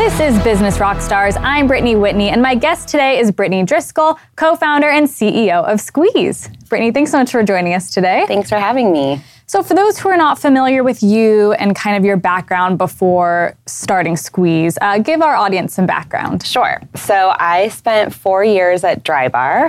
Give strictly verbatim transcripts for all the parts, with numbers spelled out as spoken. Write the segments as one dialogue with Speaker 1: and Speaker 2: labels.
Speaker 1: This is Business Rockstars. I'm Brittany Whitney, and my guest today is Brittany Driscoll, co-founder and C E O of Squeeze. Brittany, thanks so much for joining us today.
Speaker 2: Thanks for having me.
Speaker 1: So for those who are not familiar with you and kind of your background before starting Squeeze, uh, give our audience some background.
Speaker 2: Sure. So I spent four years at Drybar.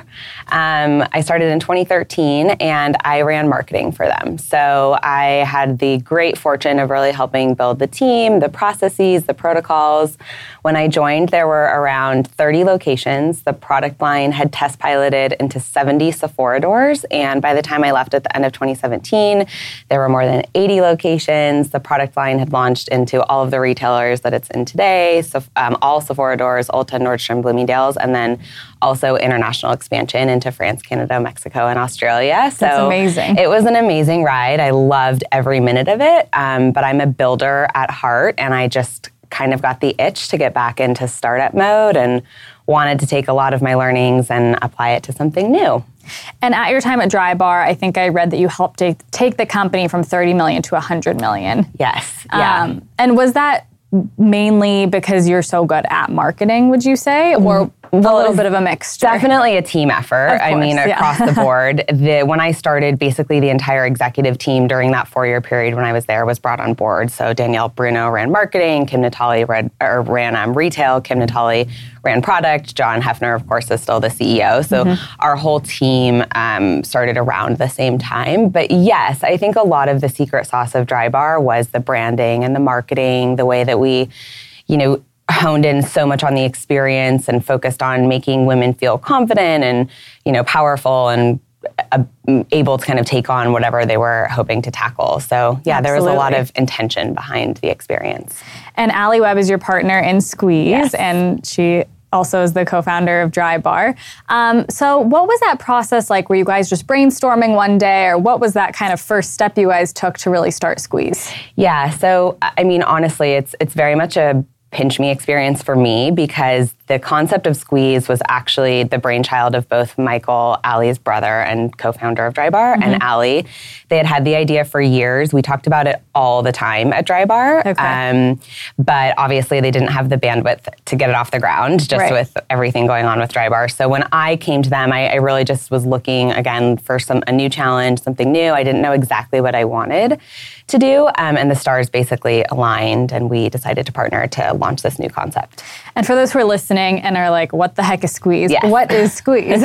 Speaker 2: Um, I started in twenty thirteen and I ran marketing for them. So I had the great fortune of really helping build the team, the processes, the protocols. When I joined, there were around thirty locations. The product line had test piloted into seventy Sephora doors. And by the time I left at the end of twenty seventeen, there were more than eighty locations. The product line had launched into all of the retailers that it's in today, so um, all Sephora doors, Ulta, Nordstrom, Bloomingdale's, and then also international expansion into France, Canada, Mexico, and Australia. So
Speaker 1: That's amazing.
Speaker 2: It was an amazing ride. I loved every minute of it, um, but I'm a builder at heart, and I just kind of got the itch to get back into startup mode and wanted to take a lot of my learnings and apply it to something new.
Speaker 1: And at your time at Drybar, I think I read that you helped take, take the company from thirty million to one hundred million.
Speaker 2: Yes. Yeah.
Speaker 1: Um, and was that mainly because you're so good at marketing, would you say? Or
Speaker 2: Well,
Speaker 1: a little bit of a mixture?
Speaker 2: Definitely a team effort.
Speaker 1: Of course,
Speaker 2: I mean,
Speaker 1: yeah.
Speaker 2: across the board. The, when I started, basically the entire executive team during that four-year period when I was there was brought on board. So Danielle Bruno ran marketing, Kim Natale read, or ran um, retail, Kim Natale ran product, John Hefner, of course, is still the C E O. So mm-hmm. our whole team um, started around the same time. But yes, I think a lot of the secret sauce of Drybar was the branding and the marketing, the way that we, you know, honed in so much on the experience and focused on making women feel confident and, you know, powerful and uh, able to kind of take on whatever they were hoping to tackle. So yeah, Absolutely. There was a lot of intention behind the experience.
Speaker 1: And Allie Webb is your partner in Squeeze,
Speaker 2: yes.
Speaker 1: and she also is the co-founder of Drybar. Um, so what was that process like? Were you guys just brainstorming one day, or what was that kind of first step you guys took to really start Squeeze?
Speaker 2: Yeah, so I mean, honestly, it's it's very much a pinch me experience for me, because the concept of Squeeze was actually the brainchild of both Michael, Allie's brother and co-founder of Drybar, mm-hmm. and Allie. They had had the idea for years. We talked about it all the time at Drybar,
Speaker 1: okay.
Speaker 2: um, but obviously they didn't have the bandwidth to get it off the ground, just
Speaker 1: right.
Speaker 2: with everything going on with Drybar. So when I came to them, I, I really just was looking, again, for some a new challenge, something new. I didn't know exactly what I wanted to do, um, and the stars basically aligned, and we decided to partner to launch this new concept.
Speaker 1: And for those who are listening and are like, what the heck is Squeeze?
Speaker 2: Yes.
Speaker 1: What is Squeeze?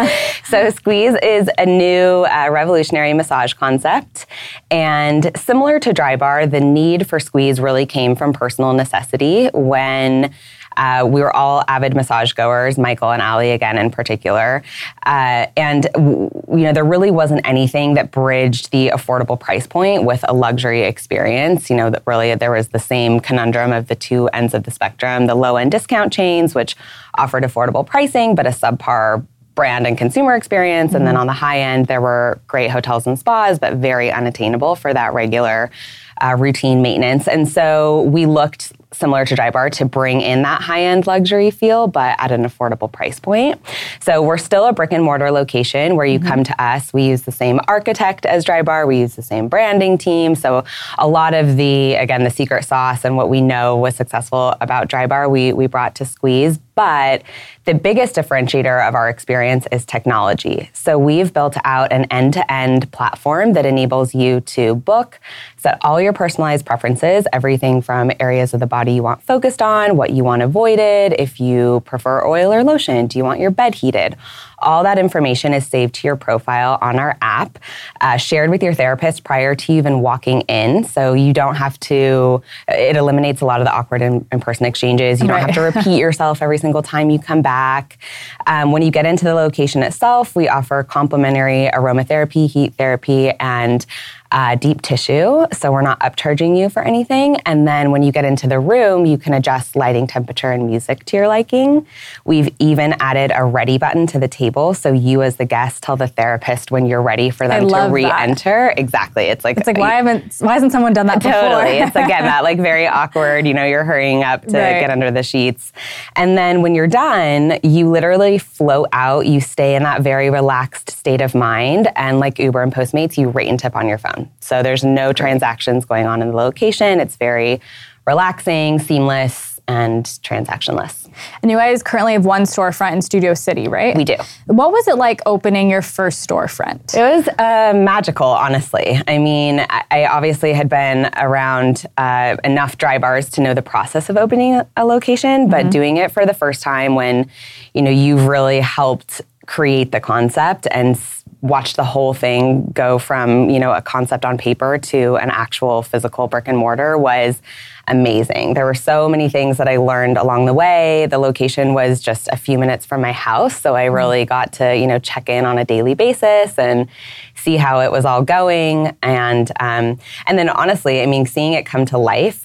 Speaker 2: So Squeeze is a new uh, revolutionary massage concept. And similar to Drybar, the need for Squeeze really came from personal necessity when Uh, we were all avid massage goers, Michael and Allie again in particular. Uh, and, w- you know, there really wasn't anything that bridged the affordable price point with a luxury experience. You know, that really there was the same conundrum of the two ends of the spectrum, the low-end discount chains, which offered affordable pricing, but a subpar brand and consumer experience. Mm-hmm. And then on the high end, there were great hotels and spas, but very unattainable for that regular uh, routine maintenance. And so we looked similar to Drybar to bring in that high-end luxury feel, but at an affordable price point. So we're still a brick and mortar location where you mm-hmm. come to us. We use the same architect as Drybar. We use the same branding team. So a lot of the, again, the secret sauce and what we know was successful about Drybar, we, we brought to Squeeze. But the biggest differentiator of our experience is technology. So we've built out an end-to-end platform that enables you to book, set all your personalized preferences, everything from areas of the body you want focused on, what you want avoided, if you prefer oil or lotion, do you want your bed heated? All that information is saved to your profile on our app, uh, shared with your therapist prior to even walking in. So you don't have to, it eliminates a lot of the awkward in, in-person exchanges. You don't
Speaker 1: right.
Speaker 2: have to repeat yourself every single time you come back. Um, when you get into the location itself, we offer complimentary aromatherapy, heat therapy, and Uh, deep tissue, so we're not upcharging you for anything. And then when you get into the room, you can adjust lighting, temperature, and music to your liking. We've even added a ready button to the table, so you as the guest tell the therapist when you're ready for them to re-enter.
Speaker 1: That.
Speaker 2: Exactly. It's like
Speaker 1: it's like why haven't why hasn't someone done that before?
Speaker 2: Totally. It's again that like very awkward. You know, you're hurrying up to
Speaker 1: right.
Speaker 2: get under the sheets, and then when you're done, you literally float out. You stay in that very relaxed state of mind, and like Uber and Postmates, you rate and tip on your phone. So there's no transactions going on in the location. It's very relaxing, seamless, and transactionless.
Speaker 1: And you guys currently have one storefront in Studio City, right?
Speaker 2: We do.
Speaker 1: What was it like opening your first storefront?
Speaker 2: It was uh, magical, honestly. I mean, I, I obviously had been around uh, enough Drybars to know the process of opening a location, but mm-hmm. doing it for the first time when, you know, you've really helped create the concept and watch the whole thing go from, you know, a concept on paper to an actual physical brick and mortar was amazing. There were so many things that I learned along the way. The location was just a few minutes from my house, so I really got to, you know, check in on a daily basis and see how it was all going. And um, and then honestly, I mean, seeing it come to life,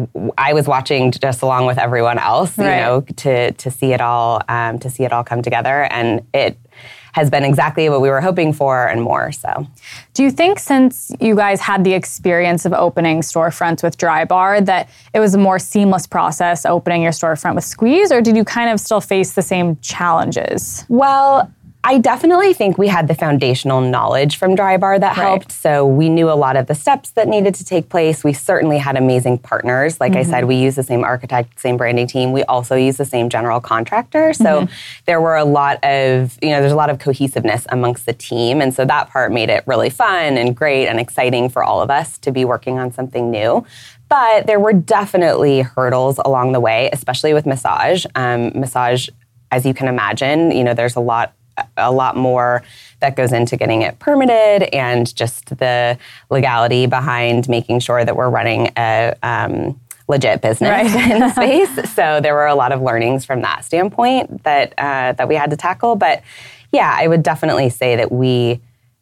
Speaker 2: I was watching just along with everyone else, you
Speaker 1: right.
Speaker 2: know, to to see it all um, to see it all come together, and it has been exactly what we were hoping for and more. So,
Speaker 1: do you think since you guys had the experience of opening storefronts with Drybar that it was a more seamless process opening your storefront with Squeeze, or did you kind of still face the same challenges?
Speaker 2: Well, I definitely think we had the foundational knowledge from Drybar that
Speaker 1: right.
Speaker 2: helped. So we knew a lot of the steps that needed to take place. We certainly had amazing partners. Like mm-hmm. I said, we use the same architect, same branding team. We also use the same general contractor. So mm-hmm. there were a lot of, you know, there's a lot of cohesiveness amongst the team. And so that part made it really fun and great and exciting for all of us to be working on something new. But there were definitely hurdles along the way, especially with massage. Um, massage, as you can imagine, you know, there's a lot a lot more that goes into getting it permitted and just the legality behind making sure that we're running a um, legit business
Speaker 1: right.
Speaker 2: in the space. So there were a lot of learnings from that standpoint that uh, that we had to tackle. But yeah, I would definitely say that we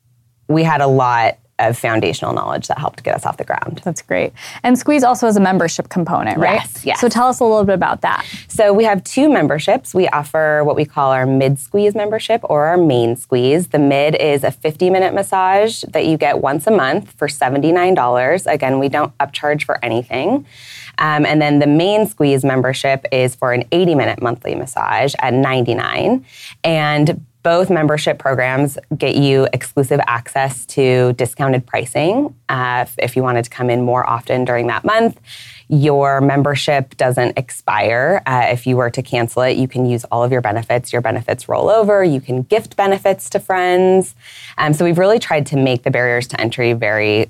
Speaker 2: we had a lot of foundational knowledge that helped get us off the ground.
Speaker 1: That's great. And Squeeze also has a membership component, right?
Speaker 2: Yes, yes.
Speaker 1: So tell us a little bit about that.
Speaker 2: So we have two memberships. We offer what we call our mid-squeeze membership or our main squeeze. The mid is a fifty-minute massage that you get once a month for seventy-nine dollars. Again, we don't upcharge for anything. Um, and then the main squeeze membership is for an eighty-minute monthly massage at ninety-nine dollars. And both membership programs get you exclusive access to discounted pricing uh, if, if you wanted to come in more often during that month. Your membership doesn't expire. Uh, if you were to cancel it, you can use all of your benefits. Your benefits roll over. You can gift benefits to friends. Um, so we've really tried to make the barriers to entry very,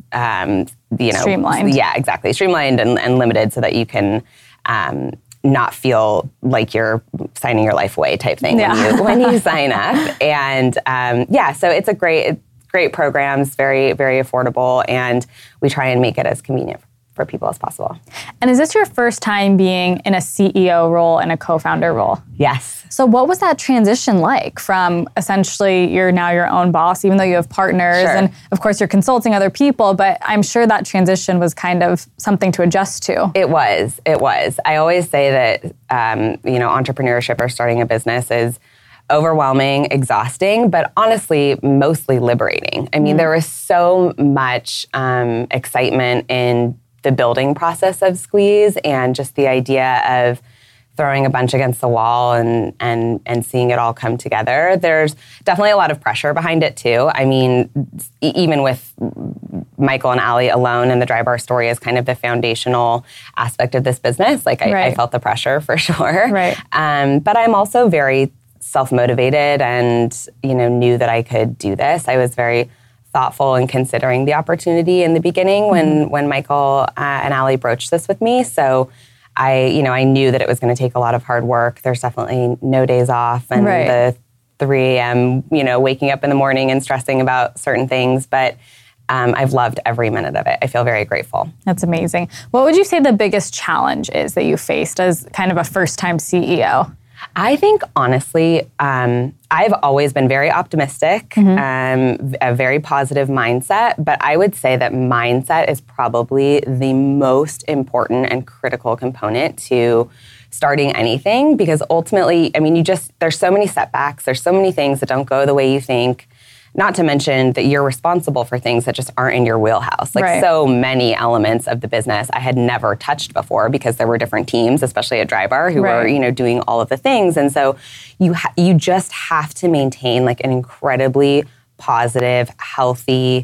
Speaker 2: um, you know,
Speaker 1: streamlined.
Speaker 2: Yeah, exactly, streamlined and, and limited, so that you can Um, not feel like you're signing your life away type thing
Speaker 1: yeah.
Speaker 2: when, you, when you sign up. And um, yeah, so it's a great, great programs, very, very affordable, and we try and make it as convenient for people as possible.
Speaker 1: And is this your first time being in a C E O role and a co-founder role?
Speaker 2: Yes.
Speaker 1: So what was that transition like from essentially you're now your own boss, even though you have partners,
Speaker 2: Sure.
Speaker 1: and of course you're consulting other people, but I'm sure that transition was kind of something to adjust to.
Speaker 2: It was, it was. I always say that, um, you know, entrepreneurship or starting a business is overwhelming, exhausting, but honestly, mostly liberating. I mean, mm. there was so much um, excitement in the building process of Squeeze, and just the idea of throwing a bunch against the wall and and and seeing it all come together. There's definitely a lot of pressure behind it too. I mean, e- even with Michael and Ali alone, and the Drybar story is kind of the foundational aspect of this business. Like I,
Speaker 1: right.
Speaker 2: I felt the pressure for sure.
Speaker 1: Right.
Speaker 2: Um, but I'm also very self-motivated, and you know knew that I could do this. I was very thoughtful in considering the opportunity in the beginning when mm-hmm. when Michael uh, and Ali broached this with me. So I, you know, I knew that it was going to take a lot of hard work. There's definitely no days off, and
Speaker 1: right.
Speaker 2: the three a.m., you know, waking up in the morning and stressing about certain things. But um, I've loved every minute of it. I feel very grateful.
Speaker 1: That's amazing. What would you say the biggest challenge is that you faced as kind of a first-time C E O?
Speaker 2: I think, honestly, um, I've always been very optimistic, mm-hmm. um, a very positive mindset, but I would say that mindset is probably the most important and critical component to starting anything, because ultimately, I mean, you just, there's so many setbacks, there's so many things that don't go the way you think. Not to mention that you're responsible for things that just aren't in your wheelhouse. Like
Speaker 1: right.
Speaker 2: so many elements of the business I had never touched before, because there were different teams, especially at Drybar, who
Speaker 1: right.
Speaker 2: were, you know, doing all of the things. And so you ha- you just have to maintain like an incredibly positive, healthy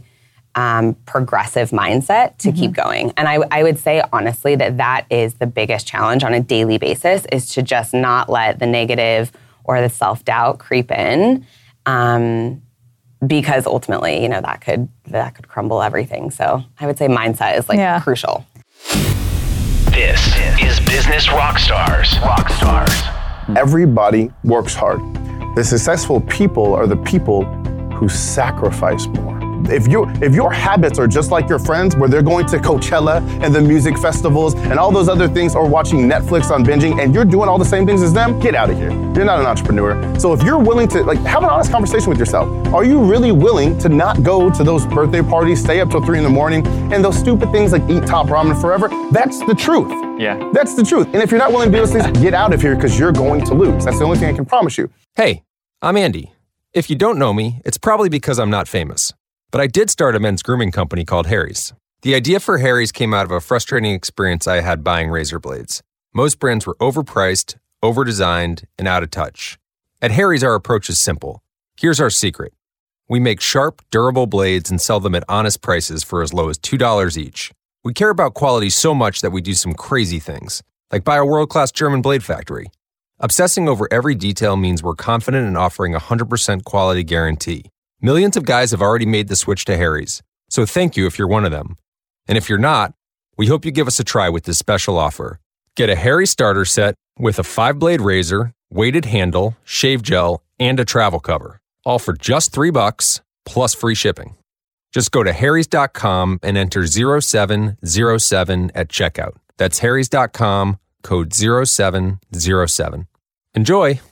Speaker 2: um, progressive mindset to mm-hmm. keep going. And I, I would say, honestly, that that is the biggest challenge on a daily basis, is to just not let the negative or the self-doubt creep in, um, because ultimately, you know, that could that could crumble everything. So I would say mindset is like yeah. crucial.
Speaker 3: This is Business Rockstars. Rockstars.
Speaker 4: Everybody works hard. The successful people are the people who sacrifice more. If you if your habits are just like your friends, where they're going to Coachella and the music festivals and all those other things, or watching Netflix on binging, and you're doing all the same things as them, get out of here. You're not an entrepreneur. So if you're willing to, like, have an honest conversation with yourself. Are you really willing to not go to those birthday parties, stay up till three in the morning, and those stupid things like eat top ramen forever? That's the truth.
Speaker 5: Yeah.
Speaker 4: That's the truth. And if you're not willing to do those things, get out of here, because you're going to lose. That's the only thing I can promise you.
Speaker 6: Hey, I'm Andy. If you don't know me, it's probably because I'm not famous. But I did start a men's grooming company called Harry's. The idea for Harry's came out of a frustrating experience I had buying razor blades. Most brands were overpriced, overdesigned, and out of touch. At Harry's, our approach is simple. Here's our secret. We make sharp, durable blades and sell them at honest prices for as low as two dollars each. We care about quality so much that we do some crazy things, like buy a world-class German blade factory. Obsessing over every detail means we're confident in offering a one hundred percent quality guarantee. Millions of guys have already made the switch to Harry's, so thank you if you're one of them. And if you're not, we hope you give us a try with this special offer. Get a Harry's starter set with a five-blade razor, weighted handle, shave gel, and a travel cover, all for just three bucks plus free shipping. Just go to harrys dot com and enter zero seven zero seven at checkout. That's harrys dot com, code zero seven zero seven. Enjoy!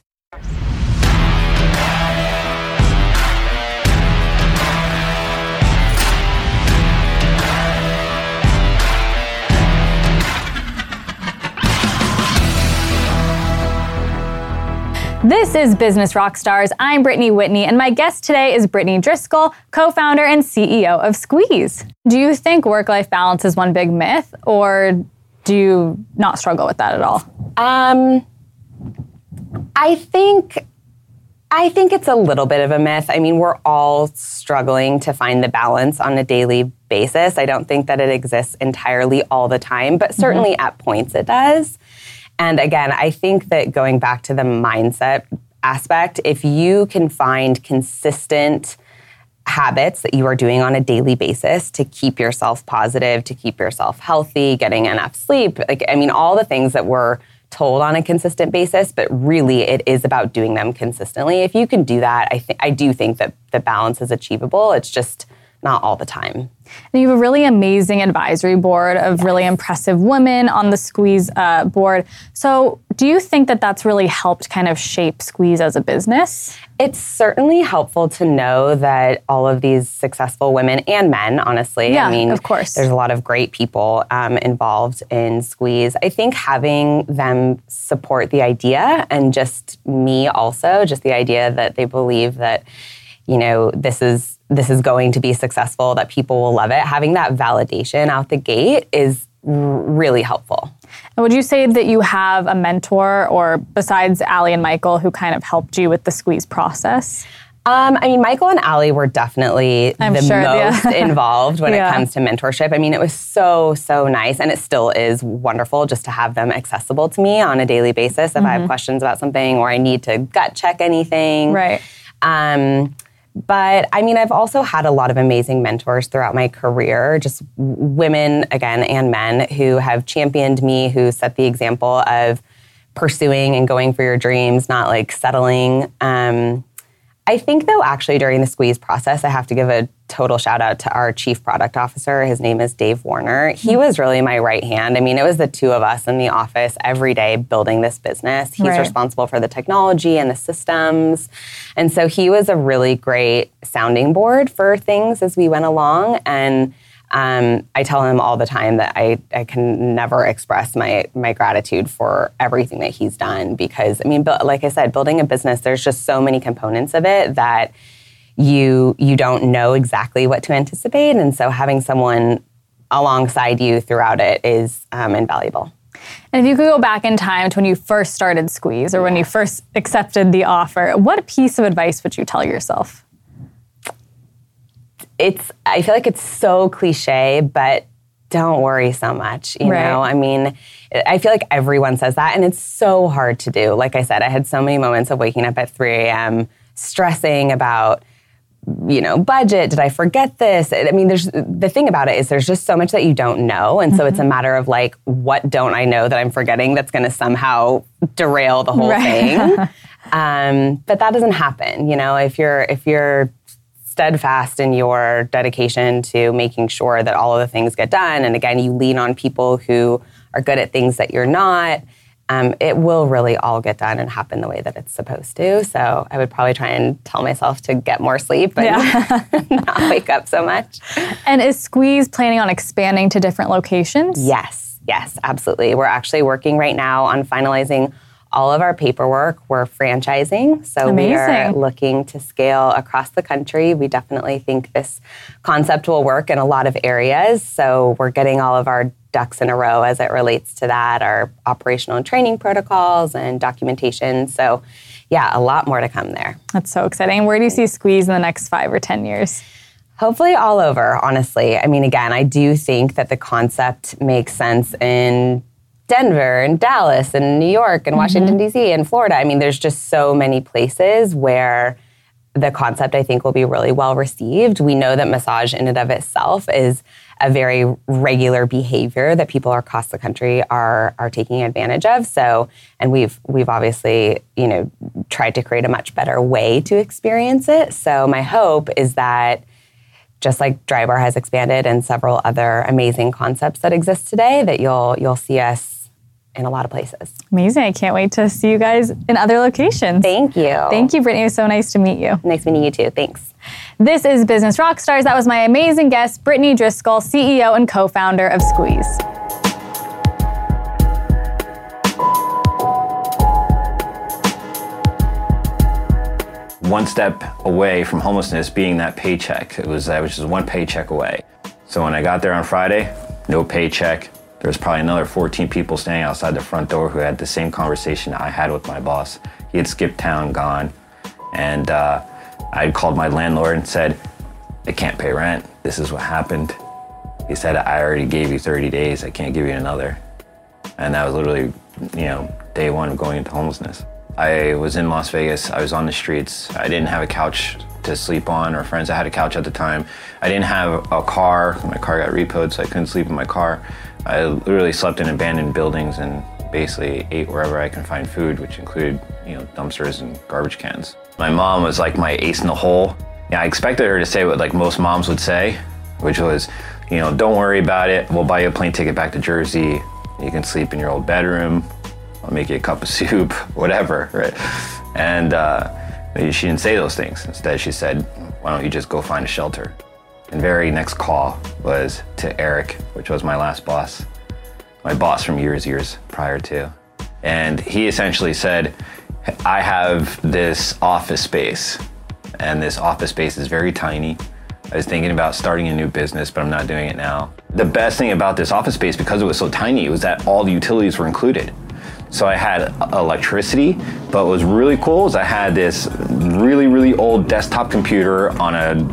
Speaker 1: This is Business Rockstars. I'm Brittany Whitney, and my guest today is Brittany Driscoll, co-founder and C E O of Squeeze. Do you think work-life balance is one big myth, or do you not struggle with that at all?
Speaker 2: Um, I think I think it's a little bit of a myth. I mean, we're all struggling to find the balance on a daily basis. I don't think that it exists entirely all the time, but certainly mm-hmm. at points it does. And again, I think that going back to the mindset aspect, if you can find consistent habits that you are doing on a daily basis to keep yourself positive, to keep yourself healthy, getting enough sleep, like, I mean, all the things that we're told on a consistent basis, but really it is about doing them consistently. If you can do that, I think I do think that the balance is achievable. It's just not all the time.
Speaker 1: And you have a really amazing advisory board of yes. really impressive women on the Squeeze uh, board. So do you think that that's really helped kind of shape Squeeze as a business?
Speaker 2: It's certainly helpful to know that all of these successful women and men, honestly,
Speaker 1: yeah,
Speaker 2: I mean,
Speaker 1: of course.
Speaker 2: There's a lot of great people um, involved in Squeeze. I think having them support the idea, and just me also, just the idea that they believe that, you know, this is this is going to be successful, that people will love it. Having that validation out the gate is r- really helpful.
Speaker 1: And would you say that you have a mentor, or besides Allie and Michael, who kind of helped you with the Squeeze process?
Speaker 2: Um, I mean, Michael and Allie were definitely
Speaker 1: I'm
Speaker 2: the
Speaker 1: sure,
Speaker 2: most
Speaker 1: yeah.
Speaker 2: involved when
Speaker 1: yeah.
Speaker 2: it comes to mentorship. I mean, it was so, so nice, and it still is wonderful just to have them accessible to me on a daily basis if mm-hmm. I have questions about something or I need to gut check anything.
Speaker 1: Right.
Speaker 2: Um, But I mean, I've also had a lot of amazing mentors throughout my career, just women, again, and men who have championed me, who set the example of pursuing and going for your dreams, not like settling. Um, I think, though, actually, during the Squeeze process, I have to give a total shout out to our chief product officer. His name is Dave Warner. He was really my right hand. I mean, it was the two of us in the office every day building this business. He's
Speaker 1: right.
Speaker 2: responsible for the technology and the systems. And so he was a really great sounding board for things as we went along. And um, I tell him all the time that I, I can never express my my gratitude for everything that he's done, because, I mean, like I said, building a business, there's just so many components of it that you you don't know exactly what to anticipate. And so having someone alongside you throughout it is um, invaluable.
Speaker 1: And if you could go back in time to when you first started Squeeze, or when you first accepted the offer, what piece of advice would you tell yourself?
Speaker 2: it's, I feel like it's so cliche, but don't worry so much, you
Speaker 1: Right.
Speaker 2: know? I mean, I feel like everyone says that, and it's so hard to do. Like I said, I had so many moments of waking up at three a.m. stressing about, you know, budget. Did I forget this? I mean, there's the thing about it is there's just so much that you don't know. And so it's a matter of like, what don't I know that I'm forgetting that's going to somehow derail the whole
Speaker 1: Right.
Speaker 2: thing? um, but that doesn't happen. You know, if you're, if you're steadfast in your dedication to making sure that all of the things get done, and again, you lean on people who are good at things that you're not, Um, it will really all get done and happen the way that it's supposed to. So I would probably try and tell myself to get more sleep and
Speaker 1: Yeah.
Speaker 2: not wake up so much.
Speaker 1: And is Squeeze planning on expanding to different locations?
Speaker 2: Yes, yes, absolutely. We're actually working right now on finalizing all of our paperwork. We're franchising, so we are
Speaker 1: Amazing.
Speaker 2: looking to scale across the country. We definitely think this concept will work in a lot of areas. So we're getting all of our ducks in a row as it relates to that, our operational and training protocols and documentation. So yeah, a lot more to come there.
Speaker 1: That's so exciting. Where do you see Squeeze in the next five or ten years?
Speaker 2: Hopefully all over, honestly. I mean, again, I do think that the concept makes sense in Denver and Dallas and New York and Washington, D C and Florida. I mean, there's just so many places where the concept, I think, will be really well received. We know that massage in and of itself is a very regular behavior that people across the country are are taking advantage of. So, and we've we've obviously, you know, tried to create a much better way to experience it. So my hope is that just like Drybar has expanded and several other amazing concepts that exist today, that you'll you'll see us in a lot of places.
Speaker 1: Amazing. I can't wait to see you guys in other locations.
Speaker 2: Thank you.
Speaker 1: Thank you, Brittany. It was so nice to meet you.
Speaker 2: Nice meeting you too. Thanks.
Speaker 1: This is Business Rockstars. That was my amazing guest, Brittany Driscoll, C E O and co-founder of Squeeze.
Speaker 5: One step away from homelessness being that paycheck. It was, I was just one paycheck away. So when I got there on Friday, no paycheck. There was probably another fourteen people standing outside the front door who had the same conversation I had with my boss. He had skipped town, gone. And uh, I had called my landlord and said, I can't pay rent. This is what happened. He said, I already gave you thirty days. I can't give you another. And that was literally, you know, day one of going into homelessness. I was in Las Vegas. I was on the streets. I didn't have a couch to sleep on or friends. I had a couch at the time. I didn't have a car. My car got repoed, so I couldn't sleep in my car. I literally slept in abandoned buildings and basically ate wherever I can find food, which included, you know, dumpsters and garbage cans. My mom was like my ace in the hole. Yeah, I expected her to say what like most moms would say, which was, you know, don't worry about it. We'll buy you a plane ticket back to Jersey. You can sleep in your old bedroom. I'll make you a cup of soup, whatever, right? And uh, she didn't say those things. Instead, she said, why don't you just go find a shelter? And very next call was to Eric, which was my last boss, my boss from years, years prior to. And he essentially said, I have this office space, and this office space is very tiny. I was thinking about starting a new business, but I'm not doing it now. The best thing about this office space, because it was so tiny, was that all the utilities were included. So I had electricity, but what was really cool is I had this really, really old desktop computer on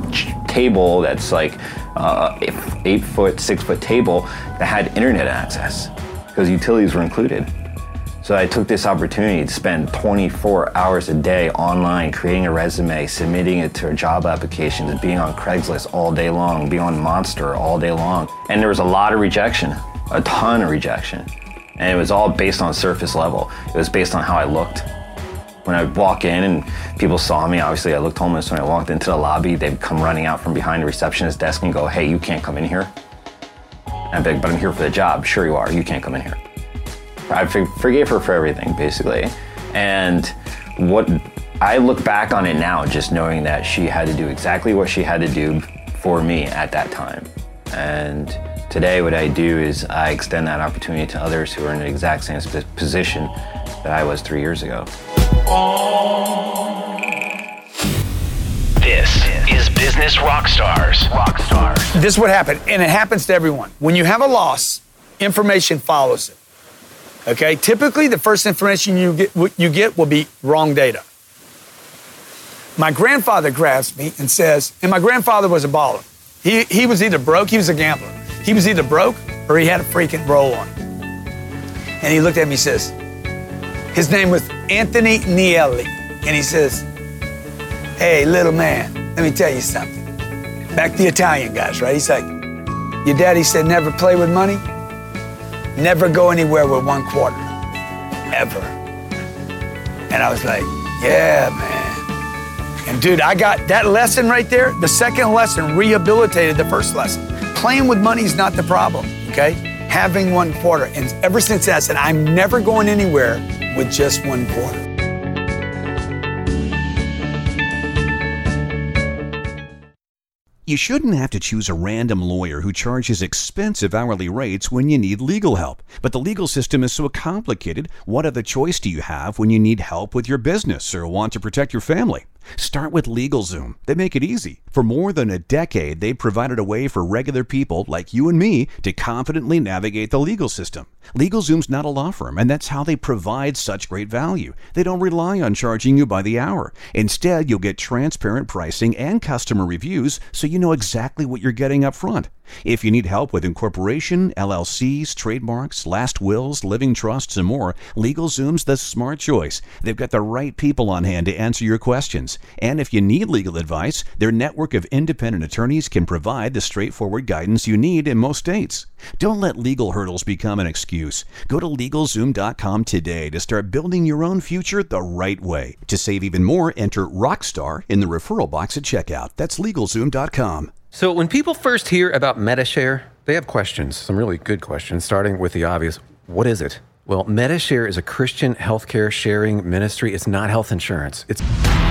Speaker 5: a table that's like uh, eight, eight foot, six foot table that had internet access because utilities were included. So I took this opportunity to spend twenty-four hours a day online, creating a resume, submitting it to job applications, being on Craigslist all day long, being on Monster all day long. And there was a lot of rejection, a ton of rejection. And it was all based on surface level. It was based on how I looked. When I walk in and people saw me, obviously I looked homeless. When I walked into the lobby, they'd come running out from behind the receptionist desk and go, hey, you can't come in here. And I'd be like, but I'm here for the job. Sure you are, you can't come in here. I forgave her for everything, basically. And what I look back on it now, just knowing that she had to do exactly what she had to do for me at that time. And today, what I do is I extend that opportunity to others who are in the exact same position that I was three years ago.
Speaker 3: This is Business Rockstars. Rockstars.
Speaker 7: This is what happened, and it happens to everyone. When you have a loss, information follows it. Okay? Typically, the first information you get, you get will be wrong data. My grandfather grabs me and says, and my grandfather was a baller. He he was either broke, he was a gambler. He was either broke or he had a freaking roll on. And he looked at me and says, his name was Anthony Nielli. And he says, hey, little man, let me tell you something. Back to the Italian guys, right? He's like, your daddy said never play with money, never go anywhere with one quarter, ever. And I was like, yeah, man. And dude, I got that lesson right there. The second lesson rehabilitated the first lesson. Playing with money is not the problem, okay? Having one quarter. And ever since that, I said, I'm never going anywhere with just one quarter.
Speaker 8: You shouldn't have to choose a random lawyer who charges expensive hourly rates when you need legal help. But the legal system is so complicated, what other choice do you have when you need help with your business or want to protect your family? Start with LegalZoom. They make it easy. For more than a decade, they've provided a way for regular people like you and me to confidently navigate the legal system. LegalZoom's not a law firm, and that's how they provide such great value. They don't rely on charging you by the hour. Instead, you'll get transparent pricing and customer reviews so you know exactly what you're getting up front. If you need help with incorporation, L L Cs, trademarks, last wills, living trusts, and more, LegalZoom's the smart choice. They've got the right people on hand to answer your questions. And if you need legal advice, their network of independent attorneys can provide the straightforward guidance you need in most states. Don't let legal hurdles become an excuse. Go to LegalZoom dot com today to start building your own future the right way. To save even more, enter ROCKSTAR in the referral box at checkout. That's LegalZoom dot com.
Speaker 6: So when people first hear about Medi-Share, they have questions, some really good questions, starting with the obvious. What is it? Well, Medi-Share is a Christian healthcare sharing ministry. It's not health insurance. It's...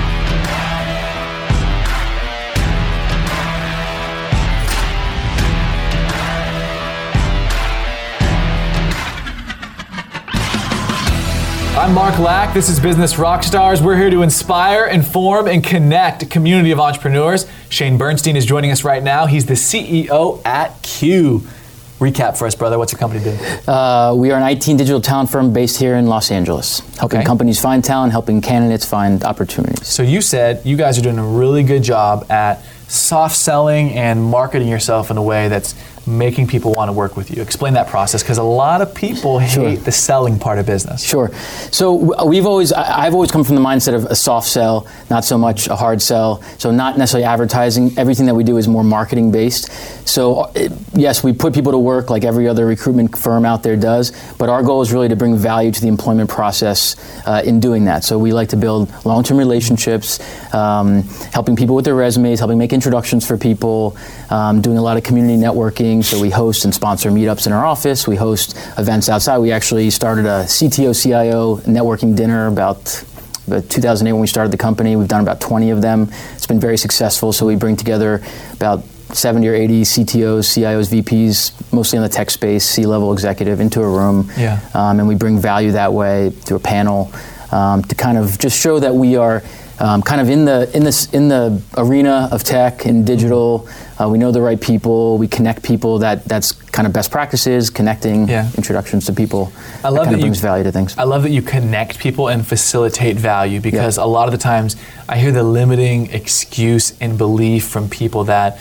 Speaker 9: I'm Mark Lack. This is Business Rockstars. We're here to inspire, inform, and connect a community of entrepreneurs. Shane Bernstein is joining us right now. He's the C E O at Q. Recap for us, brother. What's your company do?
Speaker 10: Uh, we are an I T and digital talent firm based here in Los Angeles, helping
Speaker 9: Okay.
Speaker 10: companies find talent, helping candidates find opportunities.
Speaker 9: So you said you guys are doing a really good job at soft selling and marketing yourself in a way that's making people want to work with you. Explain that process, because a lot of people hate
Speaker 10: Sure.
Speaker 9: the selling part of business.
Speaker 10: Sure. So w- we've always, I- I've always come from the mindset of a soft sell, not so much a hard sell. So not necessarily advertising. Everything that we do is more marketing based. So uh, yes, we put people to work like every other recruitment firm out there does, but our goal is really to bring value to the employment process uh, in doing that. So we like to build long-term relationships, um, helping people with their resumes, helping make introductions for people, um, doing a lot of community networking. So we host and sponsor meetups in our office. We host events outside. We actually started a C T O C I O networking dinner about, about two thousand eight when we started the company. We've done about twenty of them. It's been very successful. So we bring together about seventy or eighty C T Os, C I Os, V Ps, mostly in the tech space, C-level executive, into a room.
Speaker 9: Yeah.
Speaker 10: Um, and we bring value that way through a panel um, to kind of just show that we are Um, kind of in the in this in the arena of tech and digital. Uh, we know the right people. We connect people. That that's kind of best practices, connecting
Speaker 9: Yeah.
Speaker 10: introductions to people.
Speaker 9: I love
Speaker 10: that kind
Speaker 9: that
Speaker 10: of brings
Speaker 9: you,
Speaker 10: value to things.
Speaker 9: I love that you connect people and facilitate value, because a lot of the times I hear the limiting excuse and belief from people that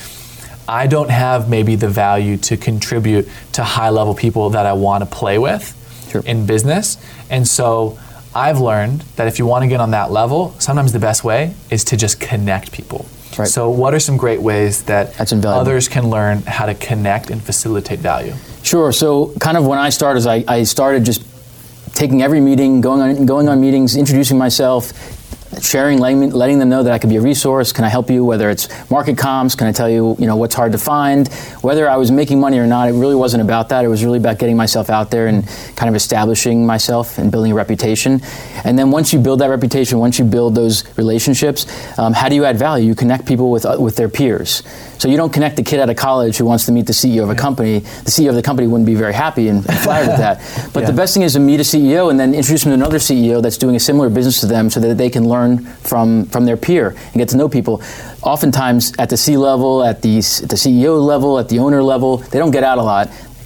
Speaker 9: I don't have maybe the value to contribute to high level people that I want to play with
Speaker 10: Sure.
Speaker 9: in business. And so I've learned that if you want to get on that level, sometimes the best way is to just connect people.
Speaker 10: Right.
Speaker 9: So what are some great ways that
Speaker 10: That's invaluable.
Speaker 9: others can learn how to connect and facilitate value?
Speaker 10: Sure. So kind of when I started, is I, I started just taking every meeting, going on going on meetings, introducing myself, sharing, letting, letting them know that I could be a resource. Can I help you? Whether it's market comps, can I tell you, you know, what's hard to find? Whether I was making money or not, it really wasn't about that. It was really about getting myself out there and kind of establishing myself and building a reputation. And then once you build that reputation, once you build those relationships, um, how do you add value? You connect people with uh, with their peers. So you don't connect the kid out of college who wants to meet the C E O of a company. The C E O of the company wouldn't be very happy and, and flattered at that. But
Speaker 9: Yeah.
Speaker 10: the best thing is to meet a C E O and then introduce them to another C E O that's doing a similar business to them, so that they can learn from from their peer and get to know people. Oftentimes at the C level, at the, at the C E O level, at the owner level, they don't get out a lot.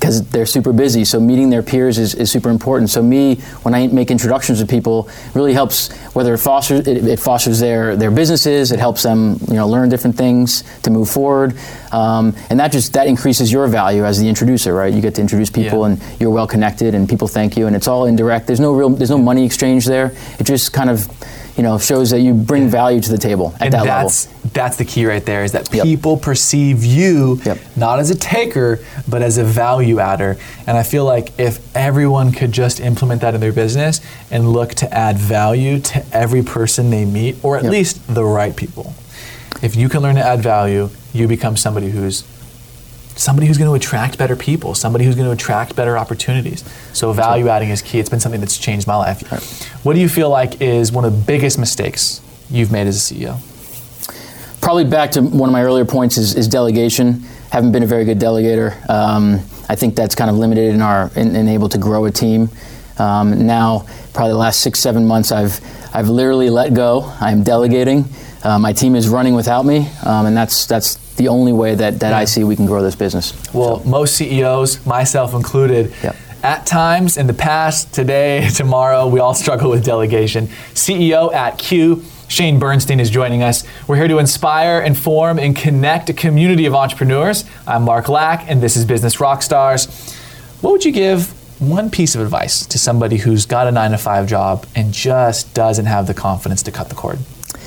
Speaker 10: because they're super busy. So meeting their peers is, is super important. So me, when I make introductions to people, really helps, whether it fosters it, it fosters their their businesses, it helps them, you know, learn different things to move forward, um, and that just that increases your value as the introducer, right? You get to introduce people, yeah. and you're well connected, and people thank you, and it's all indirect. There's no real, there's no money exchange there. It just kind of, you know, shows that you bring yeah. value to the table at
Speaker 9: and
Speaker 10: that
Speaker 9: that's,
Speaker 10: level.
Speaker 9: That's the key right there, is that
Speaker 10: yep.
Speaker 9: people perceive you
Speaker 10: yep.
Speaker 9: not as a taker, but as a value adder. And I feel like if everyone could just implement that in their business and look to add value to every person they meet, or at
Speaker 10: yep.
Speaker 9: least the right people. If you can learn to add value, you become somebody who's somebody who's going to attract better people, somebody who's going to attract better opportunities. So value adding is key. It's been something that's changed my life.
Speaker 10: Right.
Speaker 9: What do you feel like is one of the biggest mistakes you've made as a C E O?
Speaker 10: Probably back to one of my earlier points is, is delegation. Haven't been a very good delegator. Um, I think that's kind of limited in our in, in able to grow a team. Um, now, probably the last six, seven months, I've I've literally let go. I'm delegating. Uh, my team is running without me, um, and that's that's the only way that, that yeah. I see we can grow this business.
Speaker 9: Well, so. Most C E Os, myself included,
Speaker 10: yep.
Speaker 9: at times in the past, today, tomorrow, we all struggle with delegation. C E O at Q, Shane Bernstein is joining us. We're here to inspire, inform, and connect a community of entrepreneurs. I'm Mark Lack, and this is Business Rockstars. What would you give one piece of advice to somebody who's got a nine to five job and just doesn't have the confidence to cut the cord?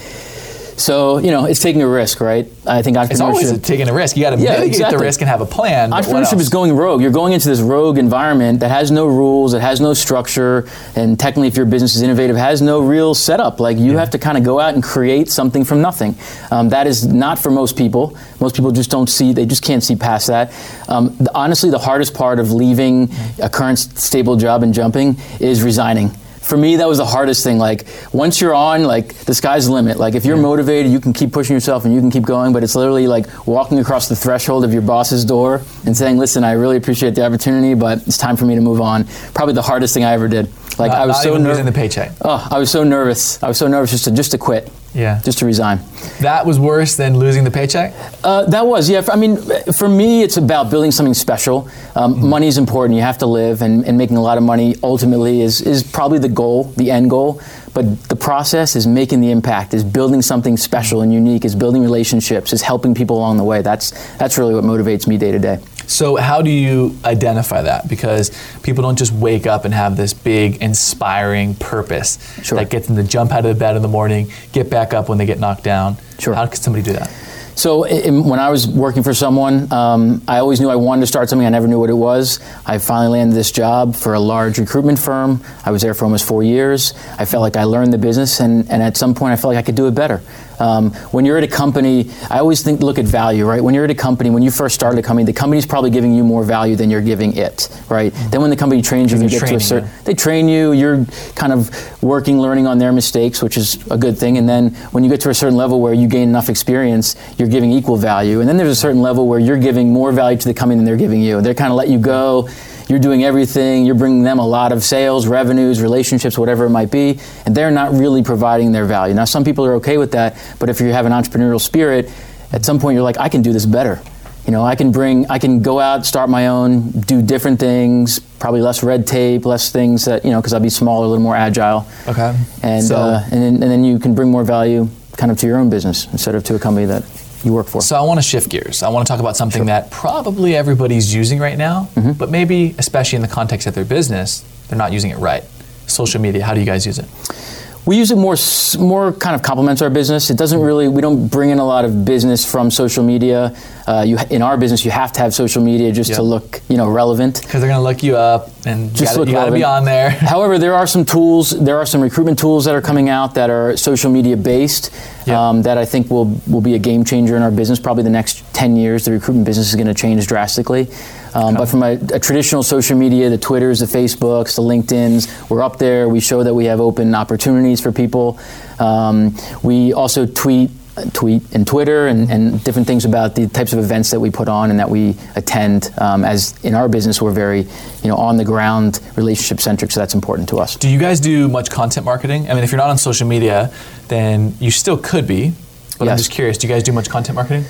Speaker 10: So, you know, it's taking a risk, right? I think entrepreneurship...
Speaker 9: It's always taking a risk. You got to
Speaker 10: yeah,
Speaker 9: mitigate
Speaker 10: exactly.
Speaker 9: the risk and have a plan.
Speaker 10: Entrepreneurship is going rogue. You're going into this rogue environment that has no rules, it has no structure, and technically if your business is innovative, has no real setup. Like, you yeah. have to kind of go out and create something from nothing. Um, that is not for most people. Most people just don't see, they just can't see past that. Um, the, honestly, the hardest part of leaving a current stable job and jumping is resigning. For me, that was the hardest thing. Like, once you're on, like, the sky's the limit. Like, if you're yeah. motivated, you can keep pushing yourself and you can keep going, but it's literally like walking across the threshold of your boss's door and saying, listen, I really appreciate the opportunity, but it's time for me to move on. Probably the hardest thing I ever did. Like,
Speaker 9: not,
Speaker 10: I was
Speaker 9: not
Speaker 10: so
Speaker 9: even
Speaker 10: nervous.
Speaker 9: losing the paycheck.
Speaker 10: Oh, I was so nervous. I was so nervous just to just to quit.
Speaker 9: Yeah.
Speaker 10: Just to resign.
Speaker 9: That was worse than losing the paycheck?
Speaker 10: Uh, that was, yeah. I mean, for me, it's about building something special. Um, mm-hmm. Money is important. You have to live, and, and making a lot of money ultimately is, is probably the goal, the end goal. But the process is making the impact, is building something special and unique, is building relationships, is helping people along the way. That's that's really what motivates me day to day.
Speaker 9: So how do you identify that? Because people don't just wake up and have this big, inspiring purpose
Speaker 10: sure.
Speaker 9: that gets them to jump out of bed in the morning, get back up when they get knocked down.
Speaker 10: Sure.
Speaker 9: How can somebody do that?
Speaker 10: So in, when I was working for someone, um, I always knew I wanted to start something. I never knew what it was. I finally landed this job for a large recruitment firm. I was there for almost four years. I felt like I learned the business, and, and at some point I felt like I could do it better. Um, when you're at a company, I always think, look at value, right? When you're at a company, when you first started a company, the company's probably giving you more value than you're giving it, right? Mm-hmm. Then when the company trains you, you get to a certain, they train you, you're kind of working, learning on their mistakes, which is a good thing. And then when you get to a certain level where you gain enough experience, you're giving equal value. And then there's a certain level where you're giving more value to the company than they're giving you. They're kind of let you go. You're doing everything, you're bringing them a lot of sales, revenues, relationships, whatever it might be, and they're not really providing their value. Now, some people are okay with that, but if you have an entrepreneurial spirit, at some point you're like, I can do this better. You know, I can bring, I can go out, start my own, do different things, probably less red tape, less things that, you know, because I'll be smaller, a little more agile.
Speaker 9: Okay.
Speaker 10: And,
Speaker 9: so,
Speaker 10: uh, and, then, and then you can bring more value kind of to your own business instead of to a company that you work for.
Speaker 9: So I want to shift gears. I want to talk about something sure. that probably everybody's using right now, mm-hmm. but maybe, especially in the context of their business, they're not using it right. Social media, how do you guys use it?
Speaker 10: We use it more, more kind of complements our business. It doesn't really, we don't bring in a lot of business from social media. Uh, you, in our business, you have to have social media just yep. to look, you know, relevant.
Speaker 9: Because they're going to look you up, and
Speaker 10: just
Speaker 9: you got to be on there.
Speaker 10: However, there are some tools, there are some recruitment tools that are coming out that are social media based, yep. um, that I think will will be a game changer in our business. Probably the next ten years, the recruitment business is going to change drastically. Um, okay. But from a, a traditional social media, the Twitters, the Facebooks, the LinkedIns, we're up there. We show that we have open opportunities for people. Um, we also tweet, tweet and Twitter and, and different things about the types of events that we put on and that we attend. Um, as in our business, we're very, you know, on the ground, relationship centric, so that's important to us.
Speaker 9: Do you guys do much content marketing? I mean, if you're not on social media, then you still could be. But yes. I'm just curious, do you guys do much content marketing?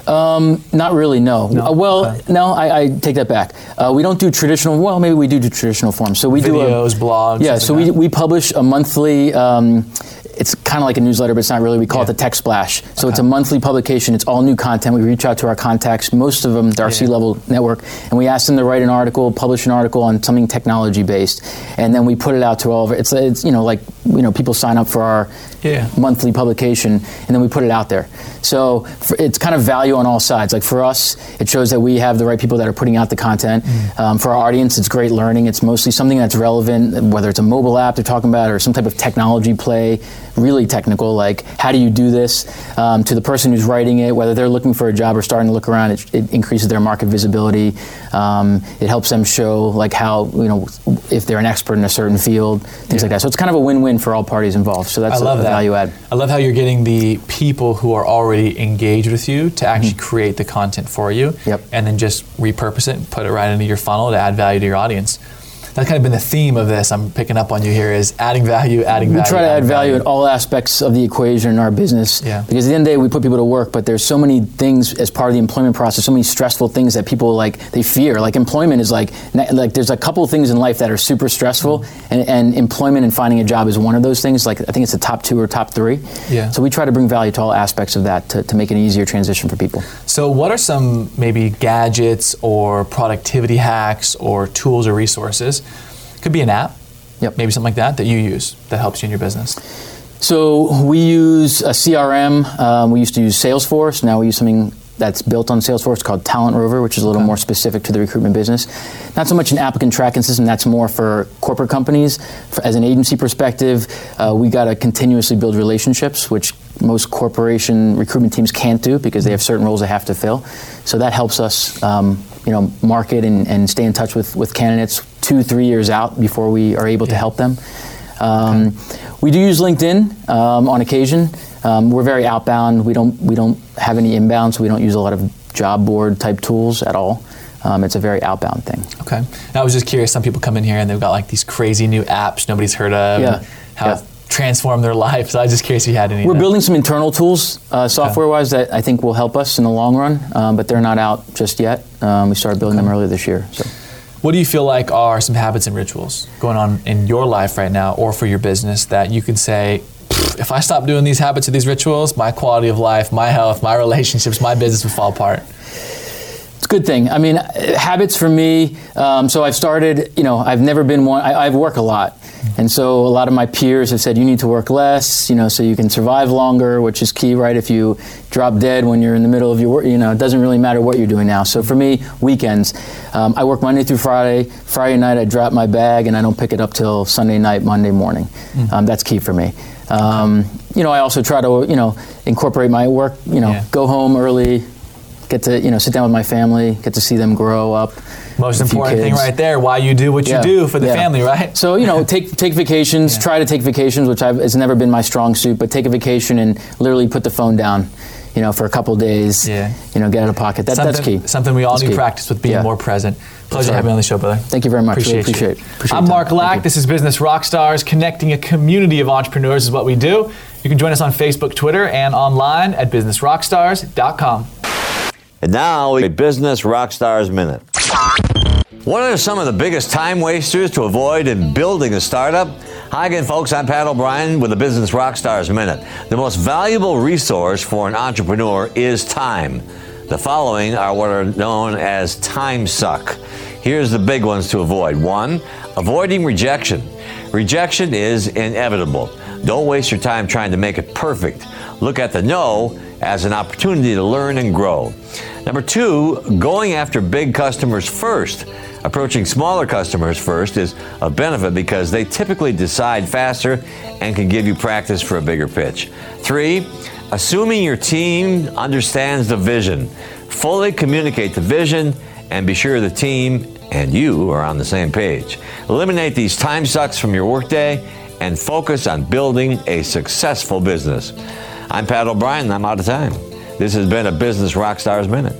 Speaker 10: Um, not really, no.
Speaker 9: No?
Speaker 10: Uh, well,
Speaker 9: Okay.
Speaker 10: no, I, I take that back. Uh, we don't do traditional, well, maybe we do do traditional forms. So we
Speaker 9: Videos,
Speaker 10: do a,
Speaker 9: blogs,
Speaker 10: Yeah,
Speaker 9: things
Speaker 10: so
Speaker 9: like
Speaker 10: we,
Speaker 9: that.
Speaker 10: we publish a monthly, um, it's kind of like a newsletter, but it's not really. We call
Speaker 9: Yeah.
Speaker 10: it the Tech Splash. So it's a monthly publication. It's all new content. We reach out to our contacts, most of them, our
Speaker 9: Yeah.
Speaker 10: C-level network, and we ask them to write an article, publish an article on something technology-based, and then we put it out to all of it. It's, it's you know, like, you know, people sign up for our
Speaker 9: Yeah.
Speaker 10: monthly publication, and then we put it out there. So for, it's kind of value on all sides. Like for us, it shows that we have the right people that are putting out the content.
Speaker 9: Mm.
Speaker 10: Um, for our audience, it's great learning. It's mostly something that's relevant, whether it's a mobile app they're talking about or some type of technology play, really technical, like how do you do this? Um, to the person who's writing it, whether they're looking for a job or starting to look around, it, it increases their market visibility. Um, it helps them show like how, you know, if they're an expert in a certain field, things
Speaker 9: Yeah.
Speaker 10: like that. So it's kind of a win-win for all parties involved. So that's
Speaker 9: I love
Speaker 10: a, a
Speaker 9: that.
Speaker 10: value add.
Speaker 9: I love how you're getting the people who are already engaged with you to actually
Speaker 10: Mm-hmm.
Speaker 9: create the content for you,
Speaker 10: Yep.
Speaker 9: and then just repurpose it and put it right into your funnel to add value to your audience. That's kind of been the theme of this. I'm picking up on you here is adding value, adding
Speaker 10: We
Speaker 9: value.
Speaker 10: try to add
Speaker 9: adding
Speaker 10: value at all aspects of the equation in our business.
Speaker 9: Yeah.
Speaker 10: Because at the end of the day, we put people to work, but there's so many things as part of the employment process, so many stressful things that people like, they fear. Like employment is like, like there's a couple of things in life that are super stressful,
Speaker 9: Mm-hmm.
Speaker 10: and, and employment and finding a job is one of those things. Like I think it's the top two or top three.
Speaker 9: Yeah.
Speaker 10: So we try to bring value to all aspects of that to, to make it an easier transition for people.
Speaker 9: So what are some maybe gadgets or productivity hacks or tools or resources? Could be an app,
Speaker 10: Yep.
Speaker 9: maybe something like that, that you use that helps you in your business.
Speaker 10: So we use a C R M. Um, we used to use Salesforce. Now we use something that's built on Salesforce called Talent Rover, which is a little
Speaker 9: Okay.
Speaker 10: more specific to the recruitment business. Not so much an applicant tracking system. That's more for corporate companies. For, as an agency perspective, uh, we got to continuously build relationships, which most corporation recruitment teams can't do because they have certain roles they have to fill. So that helps us, um, you know, market and, and stay in touch with, with candidates two, three years out before we are able to
Speaker 9: Yeah.
Speaker 10: help them. Um, We do use LinkedIn um, on occasion. Um, we're very outbound. We don't we don't have any inbound, so we don't use a lot of job board type tools at all. Um, it's a very outbound thing.
Speaker 9: Okay. And I was just curious, some people come in here and they've got like these crazy new apps nobody's heard of,
Speaker 10: Yeah.
Speaker 9: and how
Speaker 10: Yeah.
Speaker 9: it's transformed their life. So I was just curious if you had any. of
Speaker 10: We're
Speaker 9: that.
Speaker 10: building some internal tools, uh, software-wise, that I think will help us in the long run, um, but they're not out just yet. Um, we started building them earlier this year. So.
Speaker 9: What do you feel like are some habits and rituals going on in your life right now or for your business that you can say, if I stop doing these habits or these rituals, my quality of life, my health, my relationships, my business would fall apart?
Speaker 10: It's a good thing. I mean, uh, habits for me, um, so I've started, you know, I've never been one, I, I work a lot. And so a lot of my peers have said, you need to work less, you know, so you can survive longer, which is key, right? If you drop dead when you're in the middle of your work, you know, it doesn't really matter what you're doing now. So for me, weekends, um, I work Monday through Friday. Friday night, I drop my bag and I don't pick it up till Sunday night, Monday morning. Um, that's key for me. Um, you know, I also try to, you know, incorporate my work, you know,
Speaker 9: Yeah.
Speaker 10: go home early, get to, you know, sit down with my family, get to see them grow up.
Speaker 9: Most
Speaker 10: a few
Speaker 9: important thing
Speaker 10: kids.
Speaker 9: right there, why you do what
Speaker 10: Yeah,
Speaker 9: you do for the
Speaker 10: yeah.
Speaker 9: family, right?
Speaker 10: So, you know, take take vacations,
Speaker 9: Yeah.
Speaker 10: try to take vacations, which I've, it's never been my strong suit, but take a vacation and literally put the phone down, you know, for a couple days,
Speaker 9: Yeah.
Speaker 10: you know, get out of pocket. That,
Speaker 9: something,
Speaker 10: that's key.
Speaker 9: Something we all
Speaker 10: That's
Speaker 9: need
Speaker 10: key.
Speaker 9: practice with being
Speaker 10: Yeah.
Speaker 9: more present. Pleasure
Speaker 10: right.
Speaker 9: having you on the show, brother.
Speaker 10: Thank you very much. Really
Speaker 9: Appreciate,
Speaker 10: appreciate
Speaker 9: you.
Speaker 10: it. Appreciate
Speaker 9: I'm
Speaker 10: the time.
Speaker 9: Mark
Speaker 10: Thank
Speaker 9: Lack.
Speaker 10: you.
Speaker 9: This is Business Rockstars, connecting a community of entrepreneurs is what we do. You can join us on Facebook, Twitter, and online at business rockstars dot com.
Speaker 11: And now, a Business Rockstars Minute. What are some of the biggest time wasters to avoid in building a startup? Hi again, folks. I'm Pat O'Brien with the Business Rockstars Minute. The most valuable resource for an entrepreneur is time. The following are what are known as time suck. Here's the big ones to avoid. One, avoiding rejection. Rejection is inevitable. Don't waste your time trying to make it perfect. Look at the no as an opportunity to learn and grow. Number two, going after big customers first. Approaching smaller customers first is a benefit because they typically decide faster and can give you practice for a bigger pitch. Three, assuming your team understands the vision. Fully communicate the vision and be sure the team and you are on the same page. Eliminate these time sucks from your workday and focus on building a successful business. I'm Pat O'Brien and I'm out of time. This has been a Business Rockstars Minute.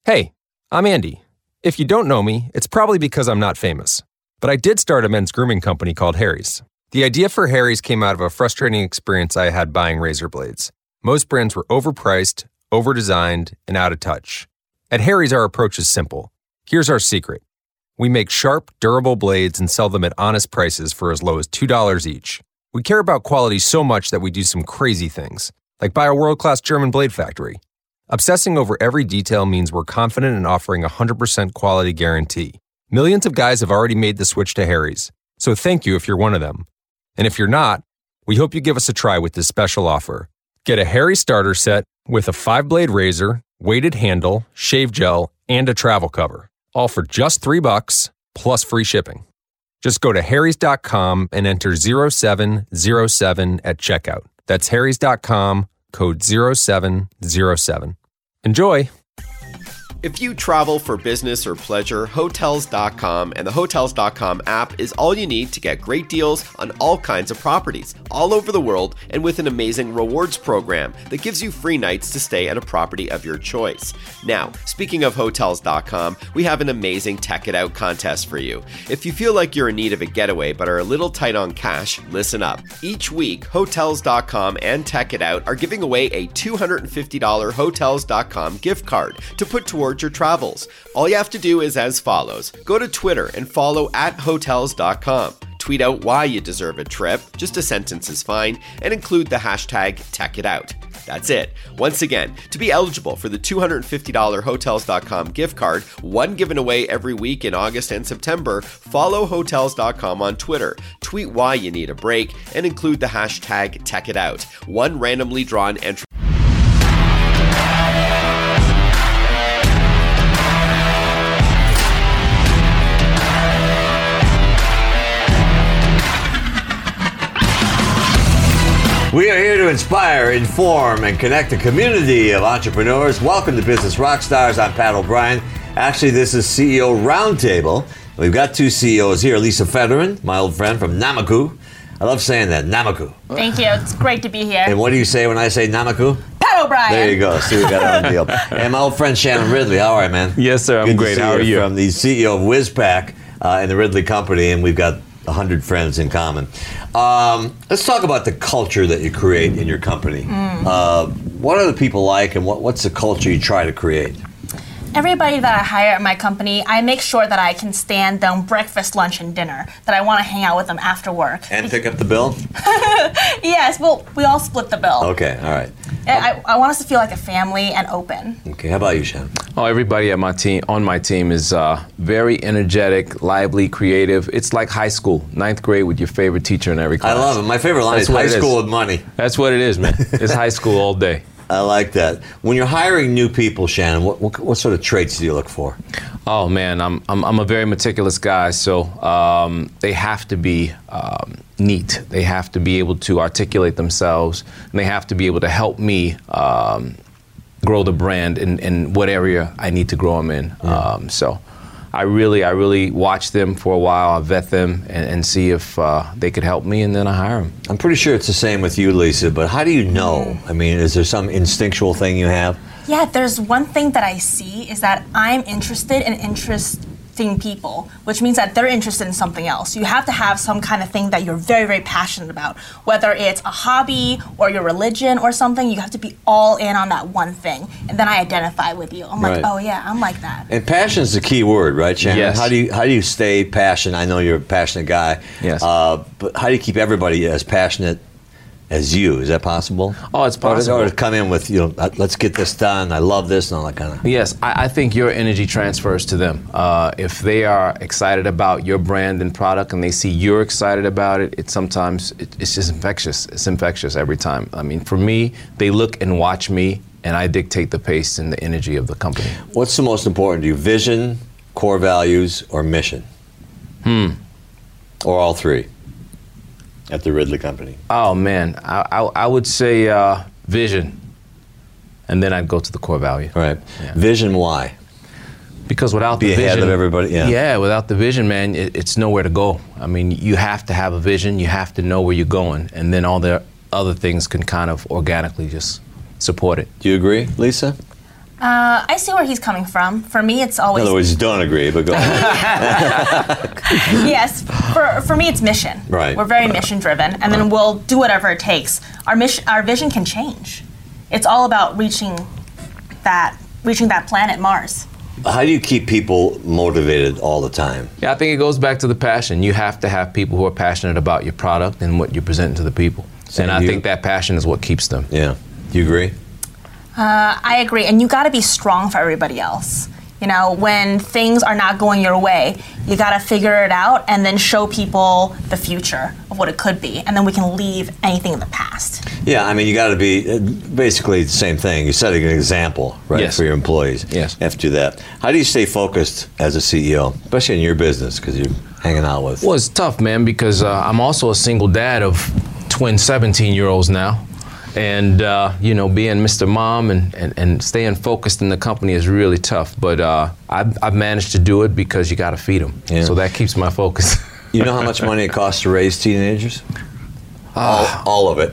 Speaker 6: Hey, I'm Andy. If you don't know me, it's probably because I'm not famous. But I did start a men's grooming company called Harry's. The idea for Harry's came out of a frustrating experience I had buying razor blades. Most brands were overpriced, overdesigned, and out of touch. At Harry's, our approach is simple. Here's our secret. We make sharp, durable blades and sell them at honest prices for as low as two dollars each. We care about quality so much that we do some crazy things, like buy a world-class German blade factory. Obsessing over every detail means we're confident in offering a one hundred percent quality guarantee. Millions of guys have already made the switch to Harry's, so thank you if you're one of them. And if you're not, we hope you give us a try with this special offer. Get a Harry's starter set with a five-blade razor, weighted handle, shave gel, and a travel cover, all for just three bucks plus free shipping. Just go to harrys dot com and enter zero seven zero seven at checkout. That's harrys dot com, code zero seven zero seven. Enjoy!
Speaker 12: If you travel for business or pleasure, Hotels dot com and the Hotels dot com app is all you need to get great deals on all kinds of properties all over the world, and with an amazing rewards program that gives you free nights to stay at a property of your choice. Now, speaking of Hotels dot com, we have an amazing Tech It Out contest for you. If you feel like you're in need of a getaway but are a little tight on cash, listen up. Each week, Hotels dot com and Tech It Out are giving away a two hundred fifty dollars Hotels dot com gift card to put towards your travels. All you have to do is as follows. Go to Twitter and follow at Hotels dot com. Tweet out why you deserve a trip, just a sentence is fine, and include the hashtag TechItOut. That's it. Once again, to be eligible for the two hundred fifty dollars Hotels dot com gift card, one given away every week in August and September, follow Hotels dot com on Twitter, tweet why you need a break, and include the hashtag TechItOut. One randomly drawn entry.
Speaker 11: We are here to inspire, inform, and connect a community of entrepreneurs. Welcome to Business Rockstars. I'm Pat O'Brien. Actually, this is C E O Roundtable. We've got two C E Os here. Lisa Federman, my old friend from Namaku. I love saying that, Namaku.
Speaker 13: Thank you. It's great to be here.
Speaker 11: And what do you say when I say Namaku?
Speaker 13: Pat O'Brien.
Speaker 11: There you go. See, we got our own deal. And my old friend Shannon Ridley. How are you, man?
Speaker 14: Yes, sir. I'm
Speaker 11: Good to
Speaker 14: great.
Speaker 11: see
Speaker 14: How are you?
Speaker 11: From the C E O of WizPack uh, and the Ridley Company, and we've got a hundred friends in common. Um, let's talk about the culture that you create in your company. Mm. Uh, what are the people like, and what, what's the culture you try to create?
Speaker 13: Everybody that I hire at my company, I make sure that I can stand them breakfast, lunch, and dinner, that I want to hang out with them after work.
Speaker 11: And pick up the bill?
Speaker 13: Yes, well, we all split the bill.
Speaker 11: Okay, all right.
Speaker 13: I, I want us to feel like a family and open.
Speaker 11: Okay, how about you, Shannon?
Speaker 14: Oh, everybody at my team, on my team, is uh, very energetic, lively, creative. It's like high school, ninth grade with your favorite teacher in every class.
Speaker 11: I love it. My favorite line
Speaker 14: That's
Speaker 11: is high
Speaker 14: it
Speaker 11: school
Speaker 14: is.
Speaker 11: with money.
Speaker 14: That's what it is, man. It's high school all day.
Speaker 11: I like that. When you're hiring new people, Shannon, what, what, what sort of traits do you look for?
Speaker 14: Oh man, I'm I'm, I'm a very meticulous guy, so um, they have to be um, neat. They have to be able to articulate themselves, and they have to be able to help me um, grow the brand in, in what area I need to grow them in. Yeah. Um, so. I really, I really watch them for a while. I vet them and, and see if uh, they could help me, and then I hire them.
Speaker 11: I'm pretty sure it's the same with you, Lisa, but how do you know? I mean, is there some instinctual thing you have?
Speaker 13: Yeah, there's one thing that I see is that I'm interested in interesting people, which means that they're interested in something else. You have to have some kind of thing that you're very, very passionate about. Whether it's a hobby or your religion or something, you have to be all in on that one thing. And then I identify with you. I'm like,
Speaker 11: Right.
Speaker 13: oh yeah, I'm like that.
Speaker 11: And passion is the key word, right, Shannon?
Speaker 14: Yes.
Speaker 11: How do you how do you stay passionate? I know you're a passionate guy.
Speaker 14: Yes.
Speaker 11: Uh, but how do you keep everybody as passionate as you? Is that possible?
Speaker 14: Oh, it's possible.
Speaker 11: Or, or to come in with, you know, let's get this done. I love this and all that kind of.
Speaker 14: Yes, I, I think your energy transfers to them. Uh, if they are excited about your brand and product, and they see you're excited about it, it sometimes it, it's just infectious. It's infectious every time. I mean, for me, they look and watch me, and I dictate the pace and the energy of the company.
Speaker 11: What's the most important to you? Vision, core values, or mission?
Speaker 14: Hmm.
Speaker 11: Or all three? At the Ridley Company.
Speaker 14: Oh man, I I, I would say uh, vision, and then I'd go to the core value.
Speaker 11: Right.
Speaker 14: Yeah.
Speaker 11: Vision, why?
Speaker 14: Because without
Speaker 11: Be
Speaker 14: the
Speaker 11: ahead
Speaker 14: vision,
Speaker 11: of everybody. Yeah.
Speaker 14: Yeah, without the vision, man, it, it's nowhere to go. I mean, you have to have a vision. You have to know where you're going, and then all the other things can kind of organically just support it.
Speaker 11: Do you agree, Lisa?
Speaker 13: Uh, I see where he's coming from. For me, it's always.
Speaker 11: In other words, you don't agree, but go ahead.
Speaker 13: Yes, for, for me, it's mission.
Speaker 11: Right.
Speaker 13: We're very mission driven, and then we'll do whatever it takes. Our mission, our vision can change. It's all about reaching that, reaching that planet Mars.
Speaker 11: How do you keep people motivated all the time?
Speaker 14: Yeah, I think it goes back to the passion. You have to have people who are passionate about your product and what you're presenting to the people.
Speaker 11: Same
Speaker 14: and I
Speaker 11: you.
Speaker 14: think that passion is what keeps them.
Speaker 11: Yeah. Do you agree?
Speaker 13: Uh, I agree, and you got to be strong for everybody else. You know, when things are not going your way, you got to figure it out and then show people the future of what it could be, and then we can leave anything in the past.
Speaker 11: Yeah, I mean, you got to be uh, basically the same thing. You're setting an example, right,
Speaker 14: Yes.
Speaker 11: for your employees.
Speaker 14: Yes.
Speaker 11: You have to do that. How do you stay focused as a C E O, especially in your business, because you're hanging out with?
Speaker 14: Well, it's tough, man, because uh, I'm also a single dad of twin seventeen-year-olds now. And, uh, you know, being Mister Mom and, and, and staying focused in the company is really tough. But uh, I've, I've managed to do it because you got to feed them.
Speaker 11: Yeah.
Speaker 14: So that keeps my focus.
Speaker 11: You know how much money it costs to raise teenagers? all, all of it.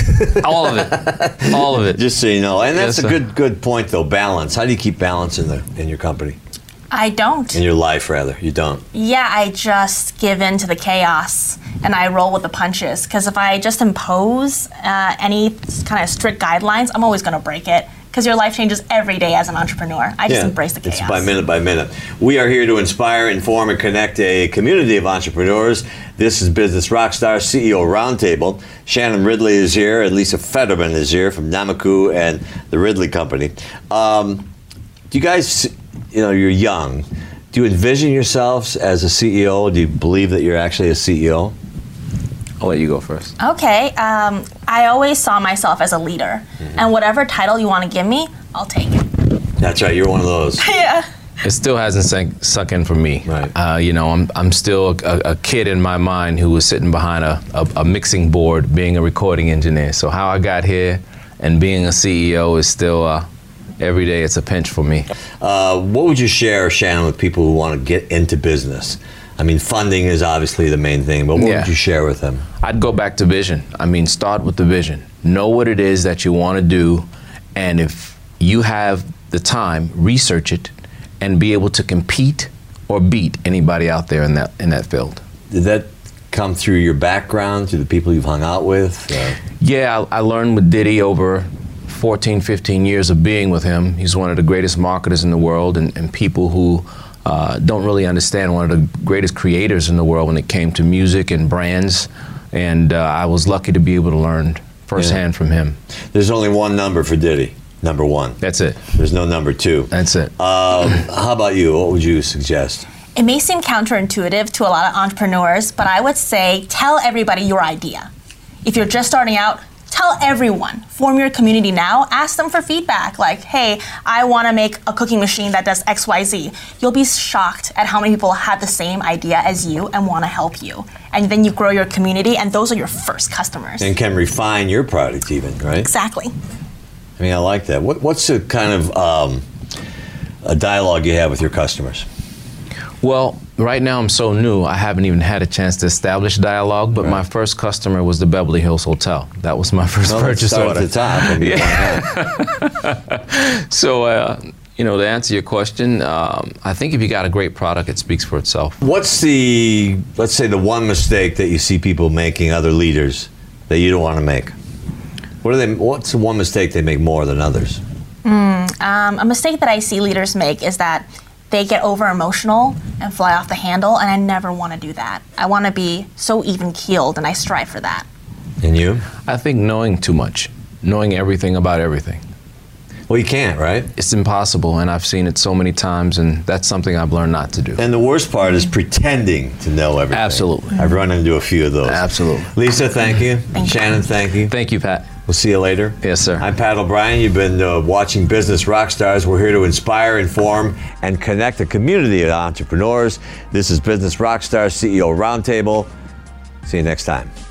Speaker 14: All of it. All of it.
Speaker 11: Just so you know. And that's
Speaker 14: Yes,
Speaker 11: a
Speaker 14: sir.
Speaker 11: good good point, though, balance. How do you keep balance in, the, in your company?
Speaker 13: I don't.
Speaker 11: In your life, rather. You don't.
Speaker 13: Yeah, I just give in to the chaos and I roll with the punches. Because if I just impose uh, any kind of strict guidelines, I'm always going to break it. Because your life changes every day as an entrepreneur. I just
Speaker 11: Yeah,
Speaker 13: embrace the chaos.
Speaker 11: It's by minute by minute. We are here to inspire, inform, and connect a community of entrepreneurs. This is Business Rockstars C E O Roundtable. Shannon Ridley is here, and Lisa Federman is here from Namaku and the Ridley Company. Um, do you guys, you know, you're young. Do you envision yourselves as a C E O? Do you believe that you're actually a C E O?
Speaker 14: I'll let you go first.
Speaker 13: Okay, um, I always saw myself as a leader.
Speaker 11: Mm-hmm.
Speaker 13: And whatever title you want to give me, I'll take it.
Speaker 11: That's right, you're one of those.
Speaker 13: Yeah.
Speaker 14: It still hasn't sunk, sunk in for me.
Speaker 11: Right.
Speaker 14: Uh, you know, I'm I'm still a, a kid in my mind who was sitting behind a, a, a mixing board, being a recording engineer. So how I got here and being a C E O is still uh, every day. It's a pinch for me.
Speaker 11: Uh, what would you share, Shannon, with people who want to get into business? I mean, funding is obviously the main thing, but what
Speaker 14: Yeah.
Speaker 11: would you share with them?
Speaker 14: I'd go back to vision. I mean, start with the vision. Know what it is that you want to do, and if you have the time, research it, and be able to compete or beat anybody out there in that in that field.
Speaker 11: Did that come through your background, through the people you've hung out with? Uh,
Speaker 14: Yeah, I, I learned with Diddy over fourteen, fifteen years of being with him. He's one of the greatest marketers in the world, and, and people who uh, don't really understand, one of the greatest creators in the world when it came to music and brands. And uh, I was lucky to be able to learn firsthand
Speaker 11: Yeah.
Speaker 14: from him.
Speaker 11: There's only one number for Diddy, number one.
Speaker 14: That's it.
Speaker 11: There's no number two.
Speaker 14: That's it.
Speaker 11: Um, how about you? What would you suggest?
Speaker 13: It may seem counterintuitive to a lot of entrepreneurs, but I would say tell everybody your idea. If you're just starting out, tell everyone. Form your community now. Ask them for feedback. Like, hey, I want to make a cooking machine that does X Y Z. You'll be shocked at how many people have the same idea as you and want to help you. And then you grow your community, and those are your first customers.
Speaker 11: And can refine your product even, right?
Speaker 13: Exactly.
Speaker 11: I mean, I like that. What, what's the kind of um, a dialogue you have with your customers?
Speaker 14: Well, right now I'm so new, I haven't even had a chance to establish dialogue, but
Speaker 11: Right.
Speaker 14: my first customer was the Beverly Hills Hotel. That was my first
Speaker 11: Well, let's
Speaker 14: purchase
Speaker 11: start
Speaker 14: order.
Speaker 11: at the top. and move on.
Speaker 14: So, uh, you know, to answer your question, um, I think if you got a great product, it speaks for itself.
Speaker 11: What's the, let's say, the one mistake that you see people making, other leaders, that you don't want to make? What are they? What's the one mistake they make more than others?
Speaker 13: Mm, um, a mistake that I see leaders make is that they get over emotional and fly off the handle, and I never want to do that. I want to be so even keeled, and I strive for that.
Speaker 11: And you?
Speaker 14: I think knowing too much, knowing everything about everything.
Speaker 11: Well, you can't, right?
Speaker 14: It's impossible, and I've seen it so many times, and that's something I've learned not to do.
Speaker 11: And the worst part is pretending to know everything.
Speaker 14: Absolutely.
Speaker 11: I've run into a few of those.
Speaker 14: Absolutely.
Speaker 11: Lisa, thank you.
Speaker 13: Thank you.
Speaker 11: Shannon, thank you.
Speaker 14: Thank you, Pat.
Speaker 11: We'll see you later.
Speaker 14: Yes, sir.
Speaker 11: I'm Pat O'Brien. You've been uh, watching Business Rockstars. We're here to inspire, inform, and connect a community of entrepreneurs. This is Business Rockstars C E O Roundtable. See you next time.